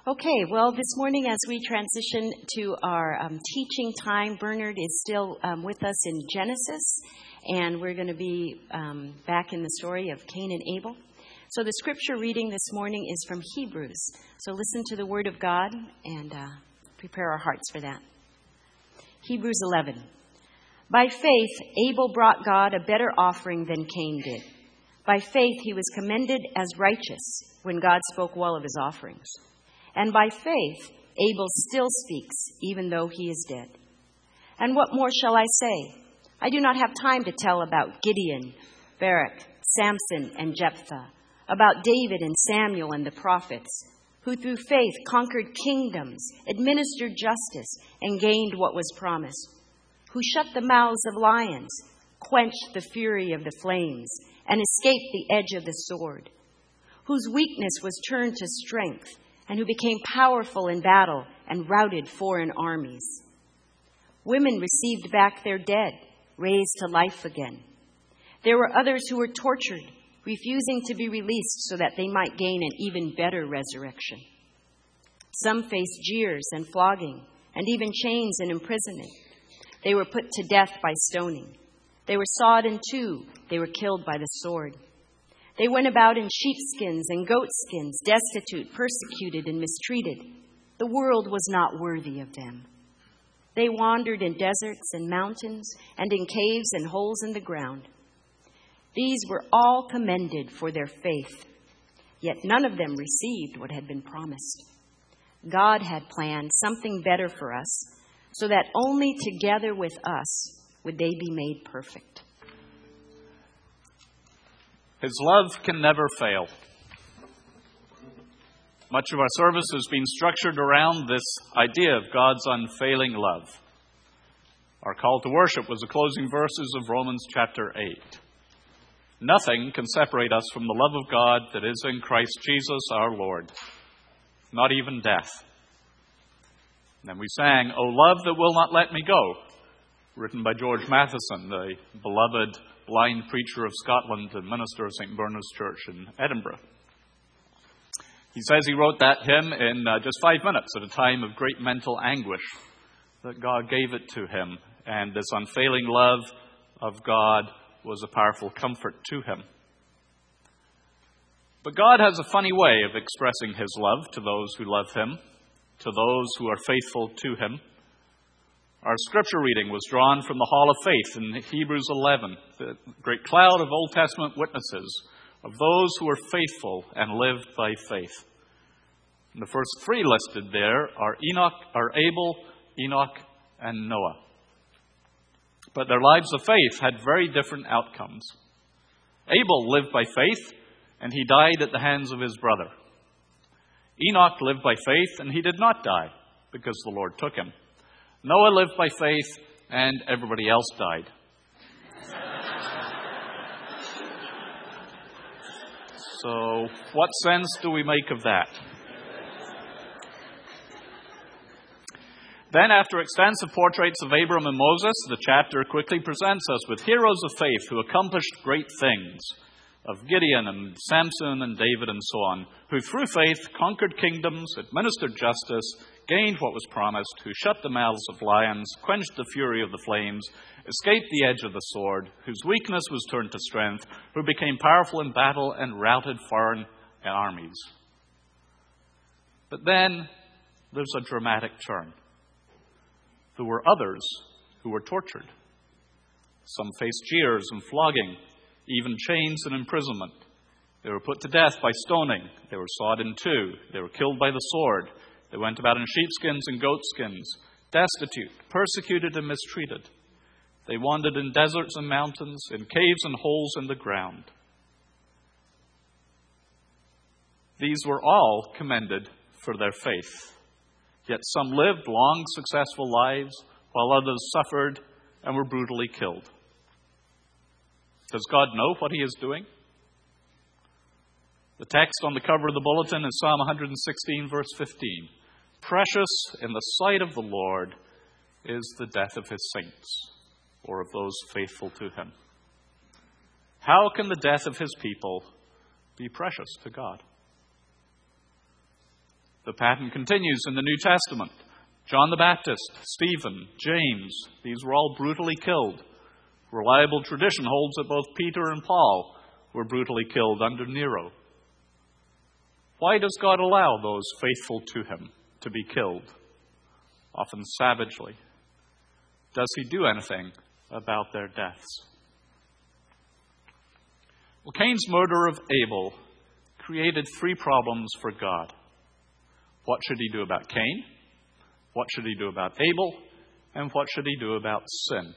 Okay, well, this morning as we transition to our teaching time, Bernard is still with us in Genesis, and we're going to be back in the story of Cain and Abel. So the scripture reading this morning is from Hebrews. So listen to the word of God and prepare our hearts for that. Hebrews 11. By faith, Abel brought God a better offering than Cain did. By faith, he was commended as righteous when God spoke well of his offerings. And by faith, Abel still speaks, even though he is dead. And what more shall I say? I do not have time to tell about Gideon, Barak, Samson, and Jephthah, about David and Samuel and the prophets, who through faith conquered kingdoms, administered justice, and gained what was promised, who shut the mouths of lions, quenched the fury of the flames, and escaped the edge of the sword, whose weakness was turned to strength, and who became powerful in battle and routed foreign armies. Women received back their dead, raised to life again. There were others who were tortured, refusing to be released so that they might gain an even better resurrection. Some faced jeers and flogging, and even chains and imprisonment. They were put to death by stoning. They were sawed in two. They were killed by the sword. They went about in sheepskins and goatskins, destitute, persecuted, and mistreated. The world was not worthy of them. They wandered in deserts and mountains, and in caves and holes in the ground. These were all commended for their faith, yet none of them received what had been promised. God had planned something better for us, so that only together with us would they be made perfect. His love can never fail. Much of our service has been structured around this idea of God's unfailing love. Our call to worship was the closing verses of Romans chapter 8. Nothing can separate us from the love of God that is in Christ Jesus our Lord, not even death. And we sang, "O Love That Will Not Let Me Go," written by George Matheson, the beloved blind preacher of Scotland and minister of St. Bernard's Church in Edinburgh. He says he wrote that hymn in just 5 minutes at a time of great mental anguish, that God gave it to him, and this unfailing love of God was a powerful comfort to him. But God has a funny way of expressing his love to those who love him, to those who are faithful to him. Our scripture reading was drawn from the Hall of Faith in Hebrews 11, the great cloud of Old Testament witnesses of those who are faithful and lived by faith. And the first three listed there are Abel, Enoch, and Noah. But their lives of faith had very different outcomes. Abel lived by faith, and he died at the hands of his brother. Enoch lived by faith, and he did not die, because the Lord took him. Noah lived by faith, and everybody else died. So, what sense do we make of that? Then, after extensive portraits of Abram and Moses, the chapter quickly presents us with heroes of faith who accomplished great things, of Gideon and Samson and David and so on, who through faith conquered kingdoms, administered justice, gained what was promised, who shut the mouths of lions, quenched the fury of the flames, escaped the edge of the sword, whose weakness was turned to strength, who became powerful in battle and routed foreign armies. But then there's a dramatic turn. There were others who were tortured. Some faced jeers and flogging, even chains and imprisonment. They were put to death by stoning. They were sawed in two. They were killed by the sword. They went about in sheepskins and goatskins, destitute, persecuted and mistreated. They wandered in deserts and mountains, in caves and holes in the ground. These were all commended for their faith. Yet some lived long, successful lives, while others suffered and were brutally killed. Does God know what he is doing? The text on the cover of the bulletin is Psalm 116, verse 15. Precious in the sight of the Lord is the death of his saints, or of those faithful to him. How can the death of his people be precious to God? The pattern continues in the New Testament. John the Baptist, Stephen, James, these were all brutally killed. Reliable tradition holds that both Peter and Paul were brutally killed under Nero. Why does God allow those faithful to him to be killed, often savagely? Does he do anything about their deaths? Well, Cain's murder of Abel created three problems for God. What should he do about Cain? What should he do about Abel? And what should he do about sin?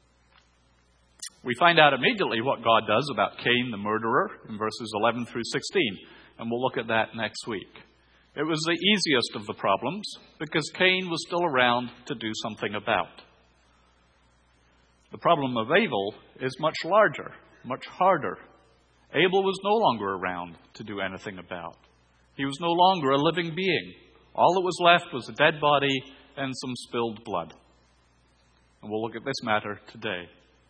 We find out immediately what God does about Cain the murderer in verses 11 through 16, and we'll look at that next week. It was the easiest of the problems because Cain was still around to do something about. The problem of Abel is much larger, much harder. Abel was no longer around to do anything about. He was no longer a living being. All that was left was a dead body and some spilled blood. And we'll look at this matter today.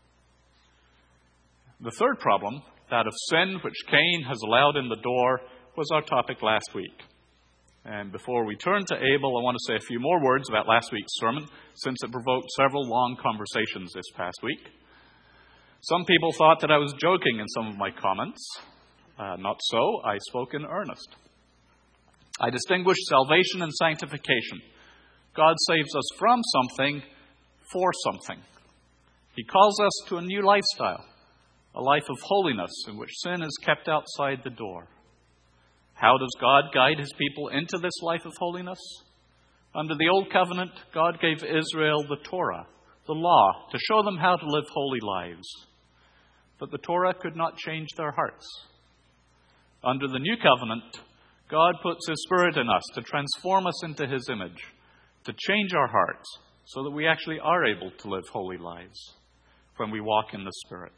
The third problem, that of sin, which Cain has allowed in the door, was our topic last week. And before we turn to Abel, I want to say a few more words about last week's sermon, since it provoked several long conversations this past week. Some people thought that I was joking in some of my comments. Not so. I spoke in earnest. I distinguished salvation and sanctification. God saves us from something for something. He calls us to a new lifestyle, a life of holiness in which sin is kept outside the door. How does God guide his people into this life of holiness? Under the Old Covenant, God gave Israel the Torah, the law, to show them how to live holy lives. But the Torah could not change their hearts. Under the New Covenant, God puts his Spirit in us to transform us into his image, to change our hearts so that we actually are able to live holy lives when we walk in the Spirit.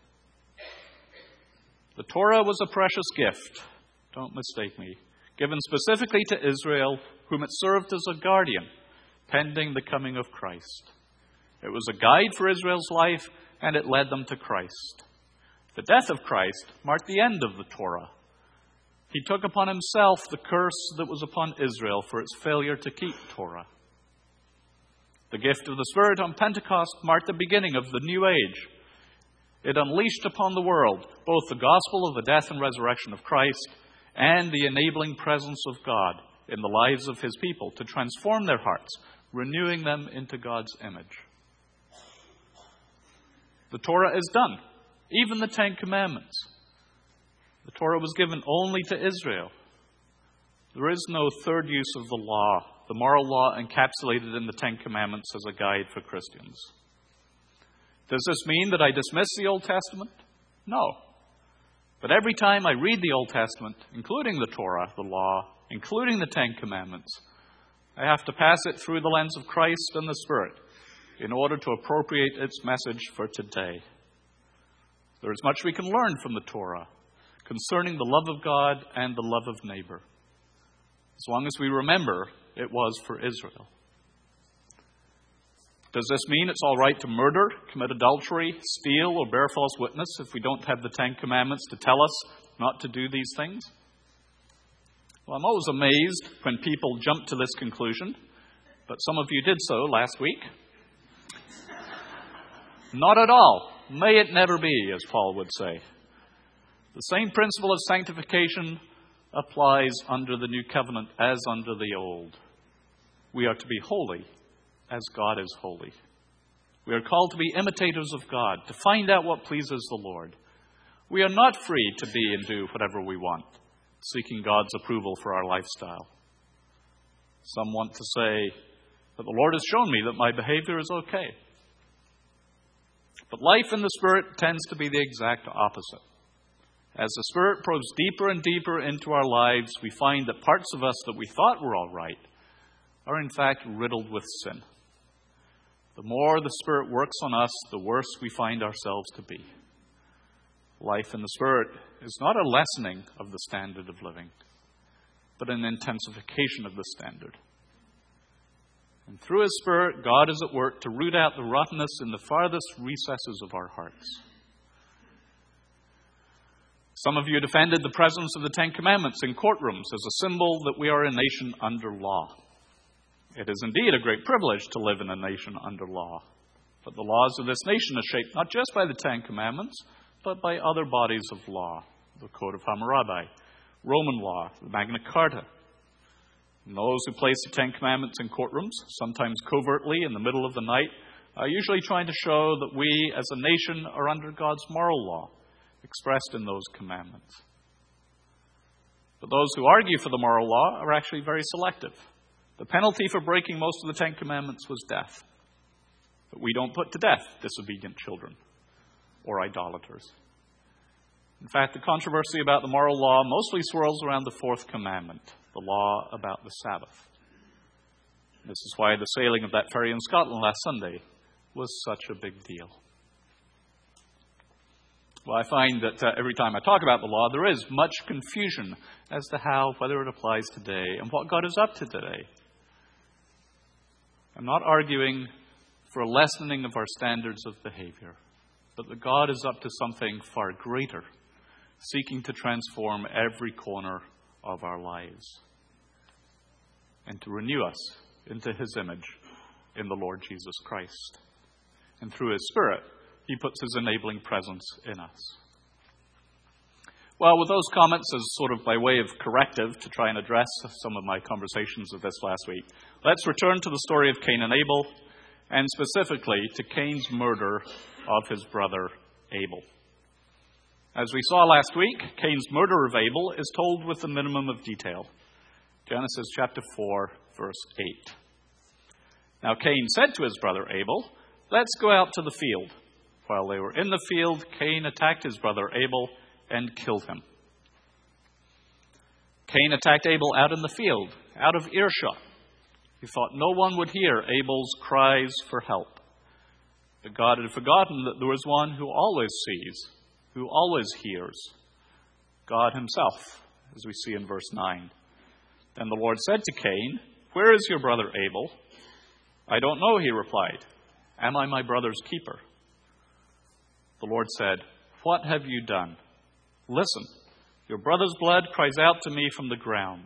The Torah was a precious gift, don't mistake me, given specifically to Israel, whom it served as a guardian, pending the coming of Christ. It was a guide for Israel's life, and it led them to Christ. The death of Christ marked the end of the Torah. He took upon himself the curse that was upon Israel for its failure to keep Torah. The gift of the Spirit on Pentecost marked the beginning of the new age. It unleashed upon the world both the gospel of the death and resurrection of Christ and the enabling presence of God in the lives of his people to transform their hearts, renewing them into God's image. The Torah is done, even the Ten Commandments. The Torah was given only to Israel. There is no third use of the law, the moral law encapsulated in the Ten Commandments as a guide for Christians. Does this mean that I dismiss the Old Testament? No. But every time I read the Old Testament, including the Torah, the law, including the Ten Commandments, I have to pass it through the lens of Christ and the Spirit in order to appropriate its message for today. There is much we can learn from the Torah concerning the love of God and the love of neighbor, as long as we remember it was for Israel. Does this mean it's all right to murder, commit adultery, steal, or bear false witness if we don't have the Ten Commandments to tell us not to do these things? Well, I'm always amazed when people jump to this conclusion, but some of you did so last week. Not at all. May it never be, as Paul would say. The same principle of sanctification applies under the new covenant as under the old. We are to be holy as God is holy. We are called to be imitators of God, to find out what pleases the Lord. We are not free to be and do whatever we want, seeking God's approval for our lifestyle. Some want to say that the Lord has shown me that my behavior is okay. But life in the Spirit tends to be the exact opposite. As the Spirit probes deeper and deeper into our lives, we find that parts of us that we thought were all right are in fact riddled with sin. The more the Spirit works on us, the worse we find ourselves to be. Life in the Spirit is not a lessening of the standard of living, but an intensification of the standard. And through His Spirit, God is at work to root out the rottenness in the farthest recesses of our hearts. Some of you defended the presence of the Ten Commandments in courtrooms as a symbol that we are a nation under law. It is indeed a great privilege to live in a nation under law. But the laws of this nation are shaped not just by the Ten Commandments, but by other bodies of law. The Code of Hammurabi, Roman law, the Magna Carta. And those who place the Ten Commandments in courtrooms, sometimes covertly in the middle of the night, are usually trying to show that we as a nation are under God's moral law, expressed in those commandments. But those who argue for the moral law are actually very selective. The penalty for breaking most of the Ten Commandments was death. But we don't put to death disobedient children or idolaters. In fact, the controversy about the moral law mostly swirls around the fourth commandment, the law about the Sabbath. This is why the sailing of that ferry in Scotland last Sunday was such a big deal. Well, I find that every time I talk about the law, there is much confusion as to how, whether it applies today, and what God is up to today. I'm not arguing for a lessening of our standards of behavior, but that God is up to something far greater, seeking to transform every corner of our lives and to renew us into His image in the Lord Jesus Christ. And through His Spirit, He puts His enabling presence in us. Well, with those comments as sort of by way of corrective to try and address some of my conversations of this last week, let's return to the story of Cain and Abel, and specifically to Cain's murder of his brother Abel. As we saw last week, Cain's murder of Abel is told with the minimum of detail. Genesis chapter 4, verse 8. Now Cain said to his brother Abel, "Let's go out to the field." While they were in the field, Cain attacked his brother Abel and killed him. Cain attacked Abel out in the field, out of earshot. He thought no one would hear Abel's cries for help. But God had forgotten that there was one who always sees, who always hears, God Himself, as we see in verse 9. Then the Lord said to Cain, "Where is your brother Abel?" "I don't know," he replied. "Am I my brother's keeper?" The Lord said, "What have you done? Listen, your brother's blood cries out to me from the ground."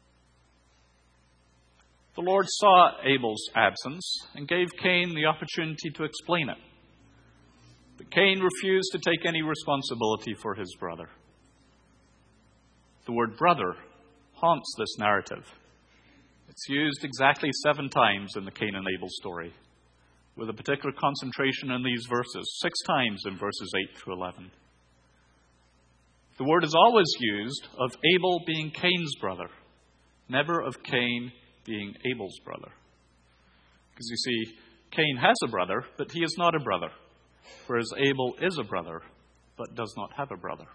The Lord saw Abel's absence and gave Cain the opportunity to explain it. But Cain refused to take any responsibility for his brother. The word brother haunts this narrative. It's used exactly 7 times in the Cain and Abel story, with a particular concentration in these verses, 6 times in verses 8 through 11. The word is always used of Abel being Cain's brother, never of Cain being Abel's brother. Because you see, Cain has a brother, but he is not a brother, whereas Abel is a brother, but does not have a brother.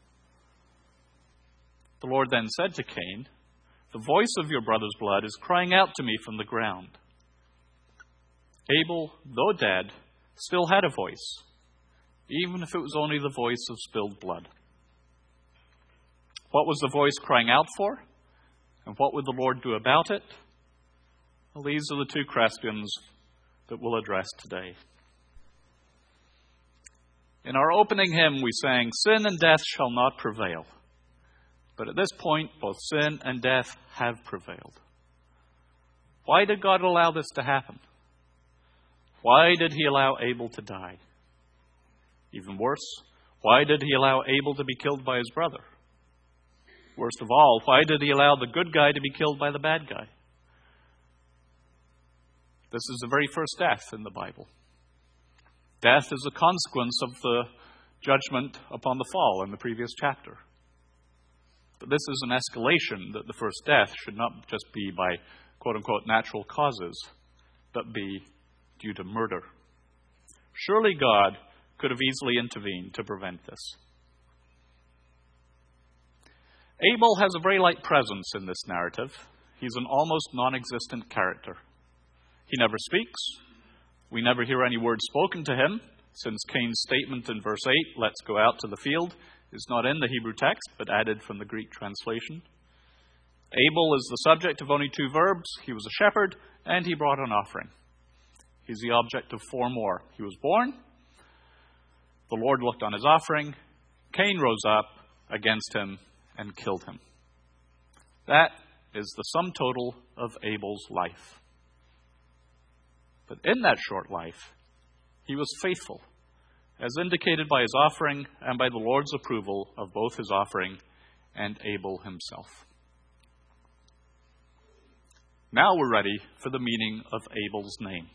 The Lord then said to Cain, "The voice of your brother's blood is crying out to me from the ground." Abel, though dead, still had a voice, even if it was only the voice of spilled blood. What was the voice crying out for? And what would the Lord do about it? Well, these are the 2 questions that we'll address today. In our opening hymn, we sang, "Sin and death shall not prevail." But at this point, both sin and death have prevailed. Why did God allow this to happen? Why did He allow Abel to die? Even worse, why did He allow Abel to be killed by his brother? Worst of all, why did He allow the good guy to be killed by the bad guy? This is the very first death in the Bible. Death is a consequence of the judgment upon the fall in the previous chapter. But this is an escalation that the first death should not just be by quote-unquote natural causes, but be due to murder. Surely God could have easily intervened to prevent this. Abel has a very light presence in this narrative. He's an almost non-existent character. He never speaks. We never hear any words spoken to him, since Cain's statement in verse 8, "Let's go out to the field," is not in the Hebrew text, but added from the Greek translation. Abel is the subject of only 2 verbs. He was a shepherd, and he brought an offering. He's the object of 4 more. He was born. The Lord looked on his offering. Cain rose up, against him and killed him. That is the sum total of Abel's life. But in that short life, he was faithful, as indicated by his offering and by the Lord's approval of both his offering and Abel himself. Now we're ready for the meaning of Abel's name.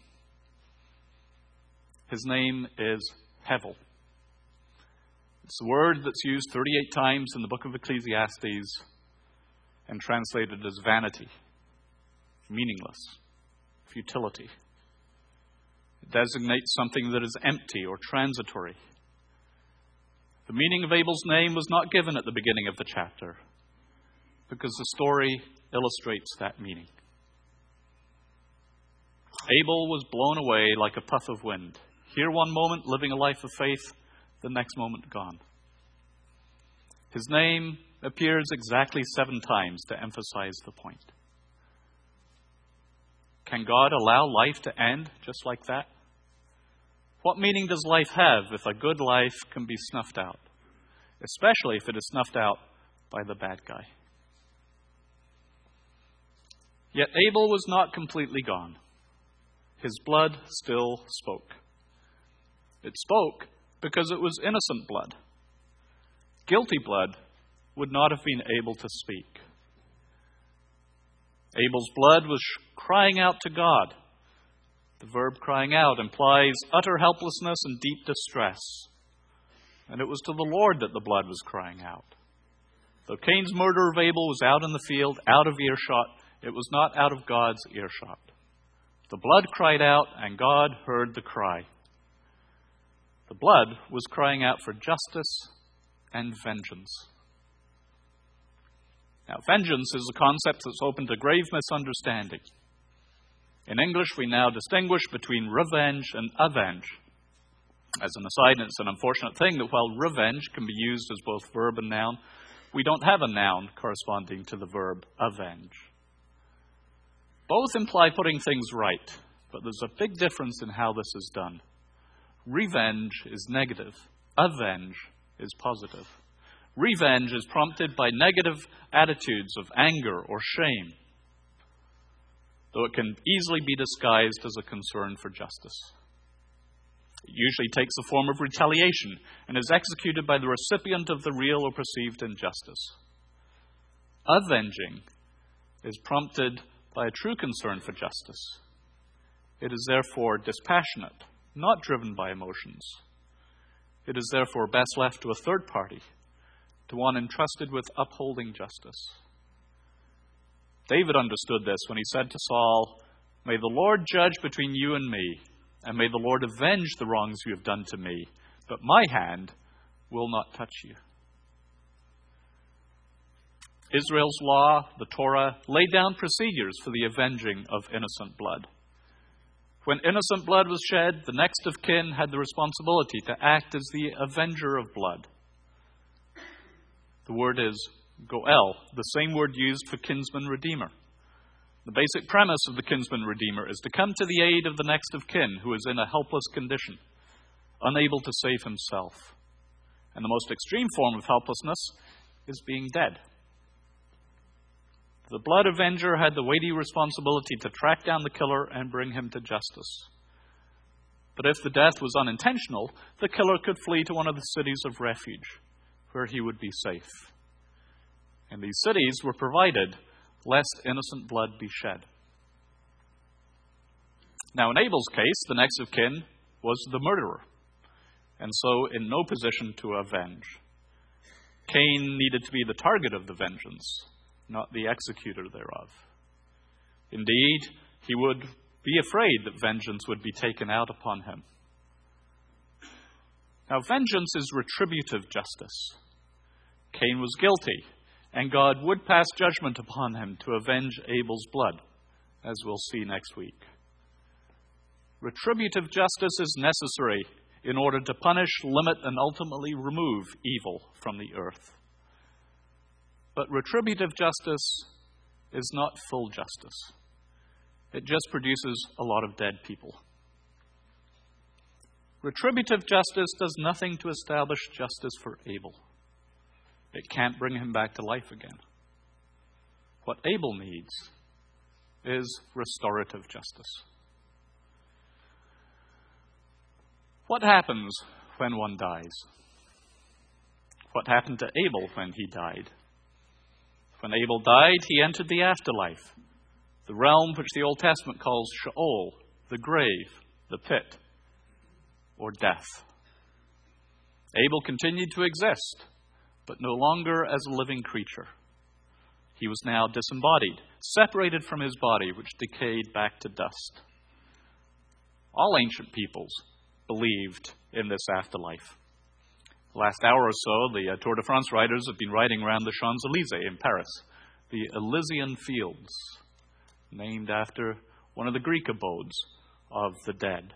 His name is Hevel. It's a word that's used 38 times in the book of Ecclesiastes and translated as vanity, meaningless, futility. It designates something that is empty or transitory. The meaning of Abel's name was not given at the beginning of the chapter because the story illustrates that meaning. Abel was blown away like a puff of wind. Here one moment, living a life of faith, the next moment gone. His name appears exactly 7 times to emphasize the point. Can God allow life to end just like that? What meaning does life have if a good life can be snuffed out, especially if it is snuffed out by the bad guy? Yet Abel was not completely gone. His blood still spoke. It spoke because it was innocent blood. Guilty blood would not have been able to speak. Abel's blood was crying out to God. The verb crying out implies utter helplessness and deep distress. And it was to the Lord that the blood was crying out. Though Cain's murder of Abel was out in the field, out of earshot, it was not out of God's earshot. The blood cried out, and God heard the cry. The blood was crying out for justice and vengeance. Now, vengeance is a concept that's open to grave misunderstanding. In English, we now distinguish between revenge and avenge. As an aside, it's an unfortunate thing that while revenge can be used as both verb and noun, we don't have a noun corresponding to the verb avenge. Both imply putting things right, but there's a big difference in how this is done. Revenge is negative. Avenge is positive. Revenge is prompted by negative attitudes of anger or shame, though it can easily be disguised as a concern for justice. It usually takes the form of retaliation and is executed by the recipient of the real or perceived injustice. Avenging is prompted by a true concern for justice. It is therefore dispassionate, not driven by emotions. It is therefore best left to a third party, to one entrusted with upholding justice. David understood this when he said to Saul, "May the Lord judge between you and me, and may the Lord avenge the wrongs you have done to me, but my hand will not touch you." Israel's law, the Torah, laid down procedures for the avenging of innocent blood. When innocent blood was shed, the next of kin had the responsibility to act as the avenger of blood. The word is goel, the same word used for kinsman redeemer. The basic premise of the kinsman redeemer is to come to the aid of the next of kin who is in a helpless condition, unable to save himself. And the most extreme form of helplessness is being dead. The blood avenger had the weighty responsibility to track down the killer and bring him to justice. But if the death was unintentional, the killer could flee to one of the cities of refuge, where he would be safe. And these cities were provided lest innocent blood be shed. Now, in Abel's case, the next of kin was the murderer, and so in no position to avenge. Cain needed to be the target of the vengeance, not the executor thereof. Indeed, he would be afraid that vengeance would be taken out upon him. Now, vengeance is retributive justice. Cain was guilty, and God would pass judgment upon him to avenge Abel's blood, as we'll see next week. Retributive justice is necessary in order to punish, limit, and ultimately remove evil from the earth. But retributive justice is not full justice. It just produces a lot of dead people. Retributive justice does nothing to establish justice for Abel. It can't bring him back to life again. What Abel needs is restorative justice. What happens when one dies? What happened to Abel when he died? When Abel died, he entered the afterlife, the realm which the Old Testament calls Sheol, the grave, the pit, or death. Abel continued to exist, but no longer as a living creature. He was now disembodied, separated from his body, which decayed back to dust. All ancient peoples believed in this afterlife. The last hour or so, the Tour de France riders have been riding around the Champs-Élysées in Paris, the Elysian Fields, named after one of the Greek abodes of the dead.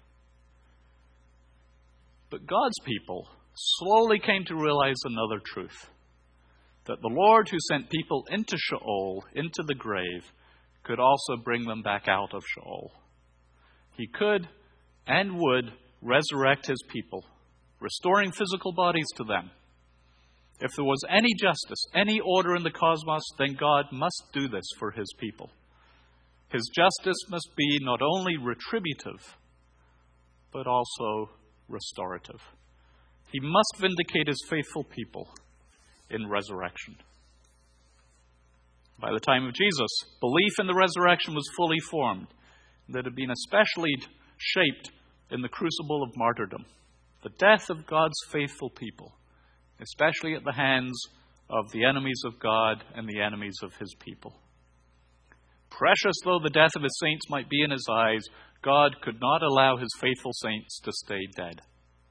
But God's people slowly came to realize another truth, that the Lord who sent people into Sheol, into the grave, could also bring them back out of Sheol. He could and would resurrect his people, restoring physical bodies to them. If there was any justice, any order in the cosmos, then God must do this for his people. His justice must be not only retributive, but also restorative. He must vindicate his faithful people in resurrection. By the time of Jesus, belief in the resurrection was fully formed, that had been especially shaped in the crucible of martyrdom, the death of God's faithful people, especially at the hands of the enemies of God and the enemies of his people. Precious though the death of his saints might be in his eyes, God could not allow his faithful saints to stay dead.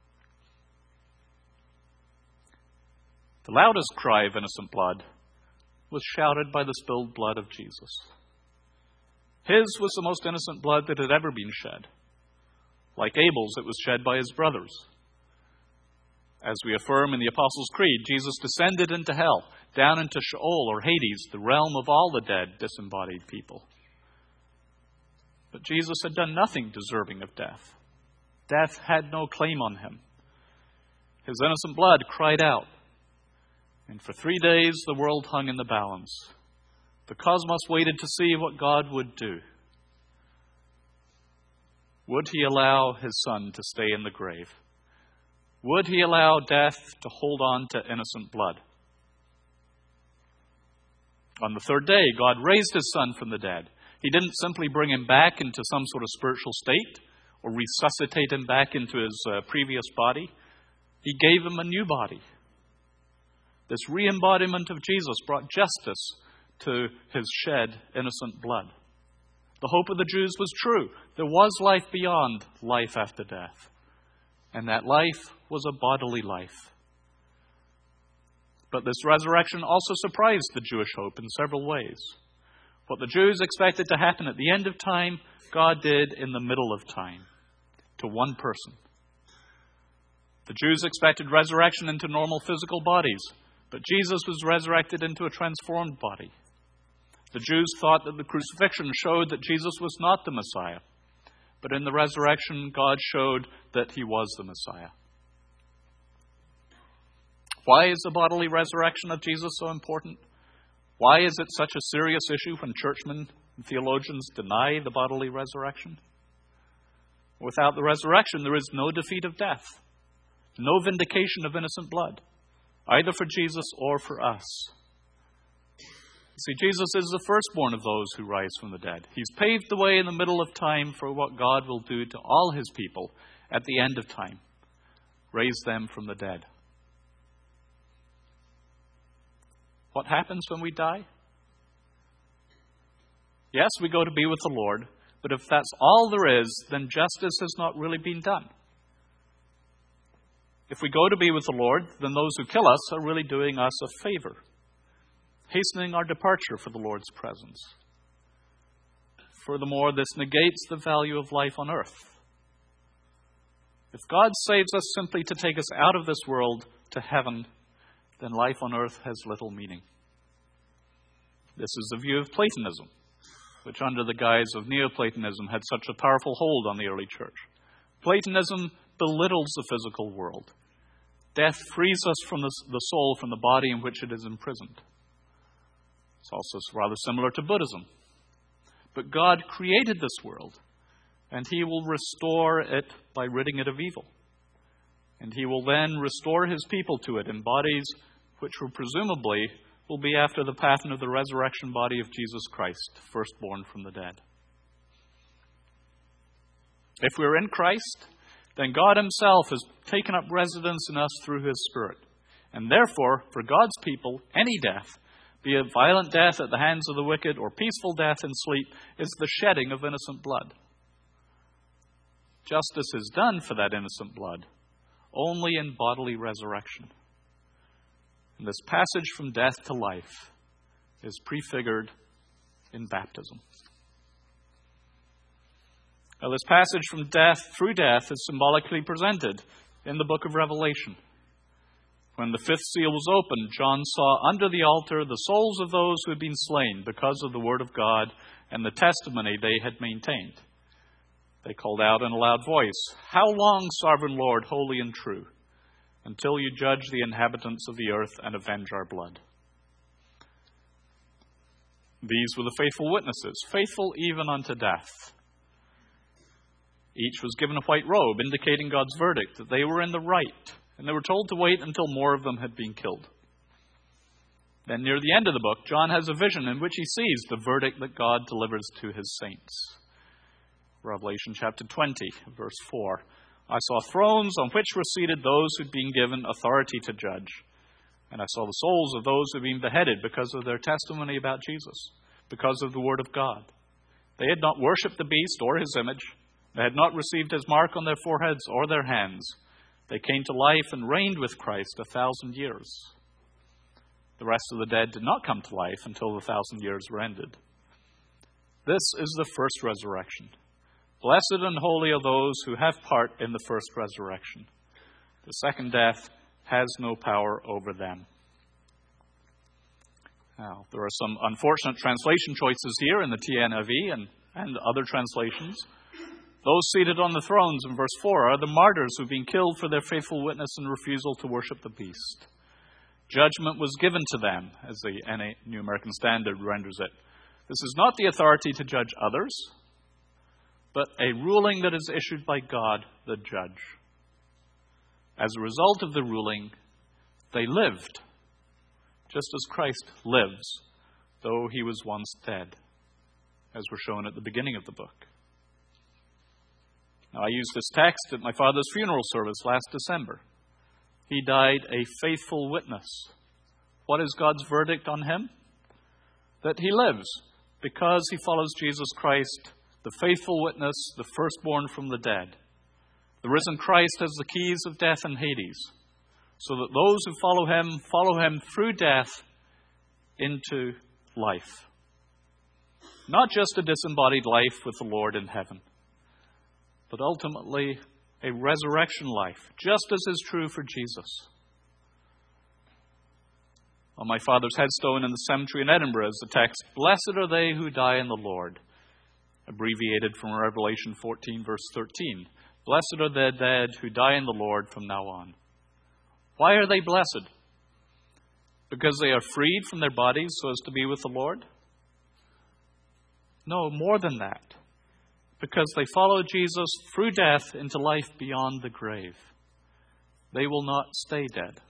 The loudest cry of innocent blood was shouted by the spilled blood of Jesus. His was the most innocent blood that had ever been shed. Like Abel's, it was shed by his brothers. As we affirm in the Apostles' Creed, Jesus descended into hell, down into Sheol or Hades, the realm of all the dead, disembodied people. But Jesus had done nothing deserving of death. Death had no claim on him. His innocent blood cried out. And for 3 days the world hung in the balance. The cosmos waited to see what God would do. Would he allow his son to stay in the grave? Would he allow death to hold on to innocent blood? On the third day, God raised his son from the dead. He didn't simply bring him back into some sort of spiritual state or resuscitate him back into his previous body. He gave him a new body. This re-embodiment of Jesus brought justice to his shed innocent blood. The hope of the Jews was true. There was life beyond life after death. And that life was a bodily life. But this resurrection also surprised the Jewish hope in several ways. What the Jews expected to happen at the end of time, God did in the middle of time, to one person. The Jews expected resurrection into normal physical bodies, but Jesus was resurrected into a transformed body. The Jews thought that the crucifixion showed that Jesus was not the Messiah, but in the resurrection, God showed that he was the Messiah. Why is the bodily resurrection of Jesus so important? Why is it such a serious issue when churchmen and theologians deny the bodily resurrection? Without the resurrection, there is no defeat of death, no vindication of innocent blood, either for Jesus or for us. See, Jesus is the firstborn of those who rise from the dead. He's paved the way in the middle of time for what God will do to all his people at the end of time. Raise them from the dead. What happens when we die? Yes, we go to be with the Lord, but if that's all there is, then justice has not really been done. If we go to be with the Lord, then those who kill us are really doing us a favor, hastening our departure for the Lord's presence. Furthermore, this negates the value of life on earth. If God saves us simply to take us out of this world to heaven, then life on earth has little meaning. This is the view of Platonism, which under the guise of Neoplatonism had such a powerful hold on the early church. Platonism belittles the physical world. Death frees us from the soul from the body in which it is imprisoned. It's also rather similar to Buddhism. But God created this world, and He will restore it by ridding it of evil. And He will then restore His people to it in bodies which will presumably will be after the pattern of the resurrection body of Jesus Christ, firstborn from the dead. If we're in Christ, then God Himself has taken up residence in us through His Spirit. And therefore, for God's people, any death, be it violent death at the hands of the wicked or peaceful death in sleep, is the shedding of innocent blood. Justice is done for that innocent blood only in bodily resurrection. And this passage from death to life is prefigured in baptism. Now, this passage from death through death is symbolically presented in the book of Revelation. When the fifth seal was opened, John saw under the altar the souls of those who had been slain because of the word of God and the testimony they had maintained. They called out in a loud voice, "How long, sovereign Lord, holy and true, until you judge the inhabitants of the earth and avenge our blood?" These were the faithful witnesses, faithful even unto death. Each was given a white robe, indicating God's verdict, that they were in the right, and they were told to wait until more of them had been killed. Then near the end of the book, John has a vision in which he sees the verdict that God delivers to His saints. Revelation chapter 20, verse 4. "I saw thrones on which were seated those who'd been given authority to judge. And I saw the souls of those who'd been beheaded because of their testimony about Jesus, because of the word of God. They had not worshipped the beast or his image. They had not received his mark on their foreheads or their hands. They came to life and reigned with Christ 1,000 years. The rest of the dead did not come to life until the 1,000 years were ended. This is the first resurrection. Blessed and holy are those who have part in the first resurrection. The second death has no power over them." Now, there are some unfortunate translation choices here in the TNIV and other translations. Those seated on the thrones in verse 4 are the martyrs who've been killed for their faithful witness and refusal to worship the beast. Judgment was given to them, as the New American Standard renders it. This is not the authority to judge others, but a ruling that is issued by God, the judge. As a result of the ruling, they lived, just as Christ lives, though He was once dead, as we're shown at the beginning of the book. Now, I used this text at my father's funeral service last December. He died a faithful witness. What is God's verdict on him? That he lives because he follows Jesus Christ, the faithful witness, the firstborn from the dead. The risen Christ has the keys of death and Hades, so that those who follow him through death into life. Not just a disembodied life with the Lord in heaven, but ultimately a resurrection life, just as is true for Jesus. On my father's headstone in the cemetery in Edinburgh is the text, "Blessed are they who die in the Lord," abbreviated from Revelation 14, verse 13. "Blessed are the dead who die in the Lord from now on." Why are they blessed? Because they are freed from their bodies so as to be with the Lord? No, more than that. Because they follow Jesus through death into life beyond the grave. They will not stay dead.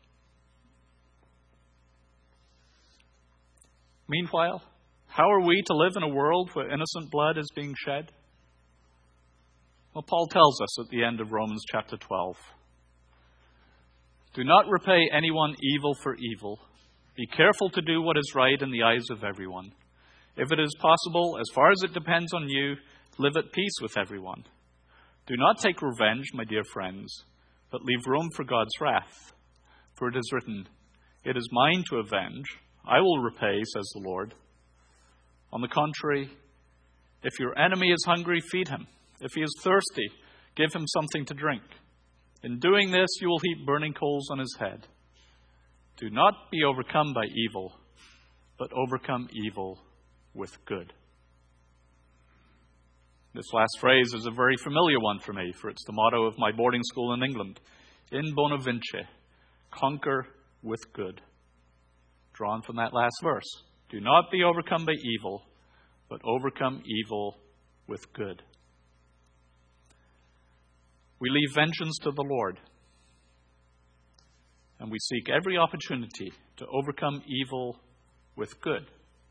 Meanwhile, how are we to live in a world where innocent blood is being shed? Well, Paul tells us at the end of Romans chapter 12. "Do not repay anyone evil for evil. Be careful to do what is right in the eyes of everyone. If it is possible, as far as it depends on you, live at peace with everyone. Do not take revenge, my dear friends, but leave room for God's wrath. For it is written, 'It is mine to avenge. I will repay,' says the Lord. On the contrary, if your enemy is hungry, feed him. If he is thirsty, give him something to drink. In doing this, you will heap burning coals on his head. Do not be overcome by evil, but overcome evil with good." This last phrase is a very familiar one for me, for it's the motto of my boarding school in England, "In bona vince," conquer with good. Drawn from that last verse. Do not be overcome by evil, but overcome evil with good. We leave vengeance to the Lord, and we seek every opportunity to overcome evil with good.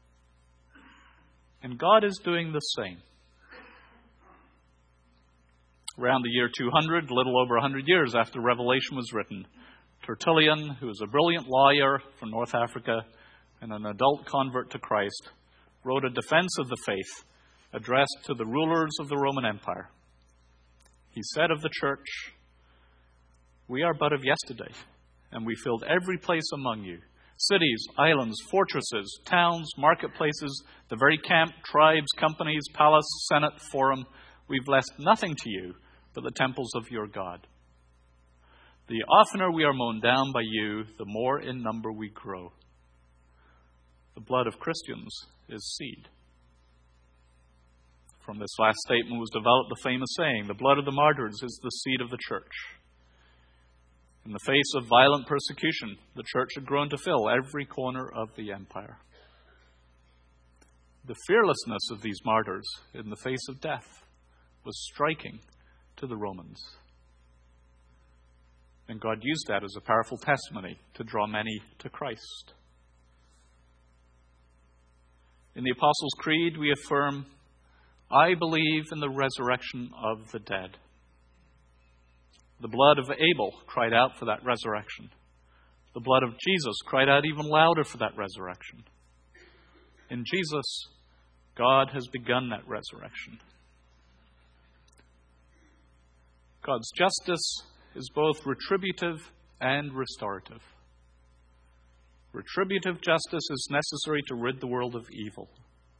And God is doing the same. Around the year 200, a little over 100 years after Revelation was written, Tertullian, who was a brilliant lawyer from North Africa and an adult convert to Christ, wrote a defense of the faith addressed to the rulers of the Roman Empire. He said of the church, "We are but of yesterday, and we filled every place among you, cities, islands, fortresses, towns, marketplaces, the very camp, tribes, companies, palace, senate, forum. We've left nothing to you but the temples of your God. The oftener we are mown down by you, the more in number we grow." The blood of Christians is seed. From this last statement was developed the famous saying, "The blood of the martyrs is the seed of the church." In the face of violent persecution, the church had grown to fill every corner of the empire. The fearlessness of these martyrs in the face of death was striking to the Romans. And God used that as a powerful testimony to draw many to Christ. In the Apostles' Creed, we affirm, "I believe in the resurrection of the dead." The blood of Abel cried out for that resurrection. The blood of Jesus cried out even louder for that resurrection. In Jesus, God has begun that resurrection. God's justice is both retributive and restorative. Retributive justice is necessary to rid the world of evil.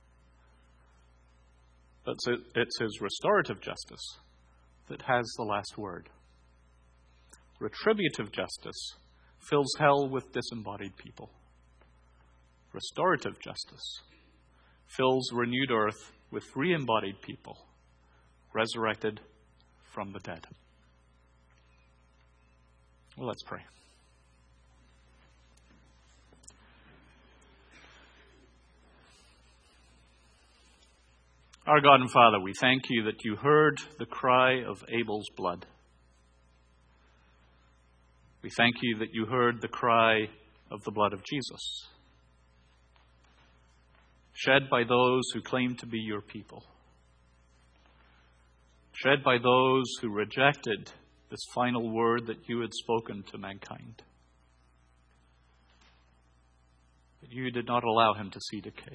But it's His restorative justice that has the last word. Retributive justice fills hell with disembodied people. Restorative justice fills renewed earth with re-embodied people, resurrected from the dead. Well, let's pray. Our God and Father, we thank you that you heard the cry of Abel's blood. We thank you that you heard the cry of the blood of Jesus, shed by those who claim to be your people, shed by those who rejected this final word that you had spoken to mankind. But you did not allow him to see decay.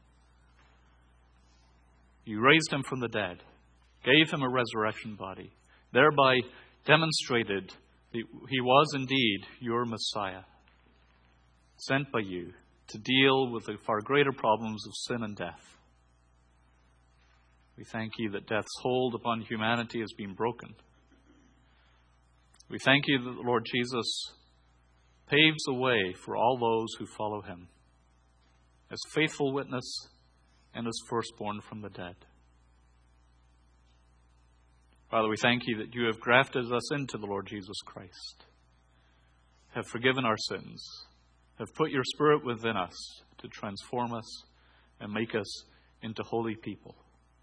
You raised him from the dead, gave him a resurrection body, thereby demonstrated that he was indeed your Messiah, sent by you to deal with the far greater problems of sin and death. We thank you that death's hold upon humanity has been broken. We thank you that the Lord Jesus paves the way for all those who follow him as faithful witness and as firstborn from the dead. Father, we thank you that you have grafted us into the Lord Jesus Christ, have forgiven our sins, have put your Spirit within us to transform us and make us into holy people.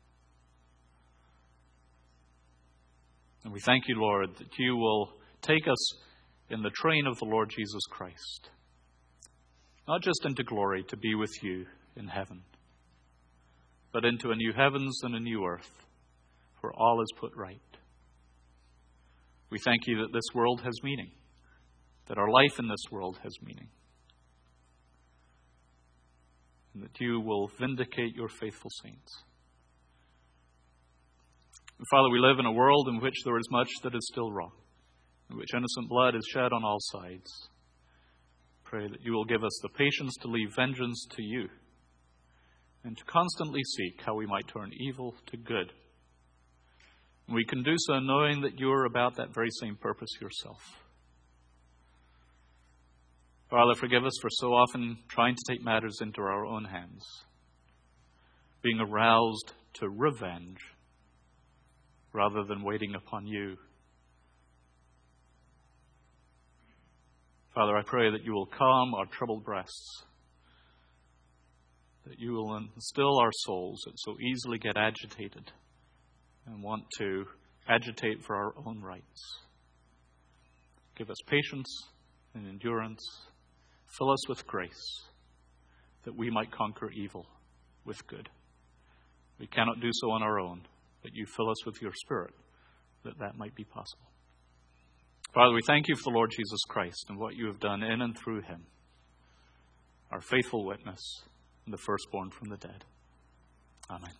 And we thank you, Lord, that you will take us in the train of the Lord Jesus Christ, not just into glory to be with you in heaven, but into a new heavens and a new earth, where all is put right. We thank you that this world has meaning, that our life in this world has meaning, and that you will vindicate your faithful saints. And Father, we live in a world in which there is much that is still wrong, in which innocent blood is shed on all sides. Pray that you will give us the patience to leave vengeance to you, and to constantly seek how we might turn evil to good. And we can do so knowing that you are about that very same purpose yourself. Father, forgive us for so often trying to take matters into our own hands, being aroused to revenge rather than waiting upon you. Father, I pray that you will calm our troubled breasts, that you will instill our souls that so easily get agitated and want to agitate for our own rights. Give us patience and endurance. Fill us with grace that we might conquer evil with good. We cannot do so on our own, but you fill us with your Spirit that might be possible. Father, we thank you for the Lord Jesus Christ and what you have done in and through him, our faithful witness and the firstborn from the dead. Amen.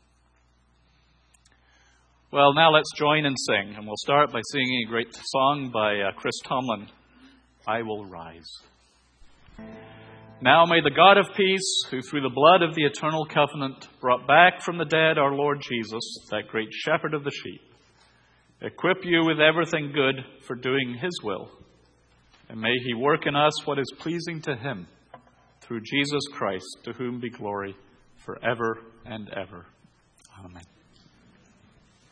Well, now let's join and sing, and we'll start by singing a great song by Chris Tomlin, I Will Rise. Now may the God of peace, who through the blood of the eternal covenant brought back from the dead our Lord Jesus, that great shepherd of the sheep, equip you with everything good for doing his will, and may he work in us what is pleasing to him, through Jesus Christ, to whom be glory forever and ever. Amen.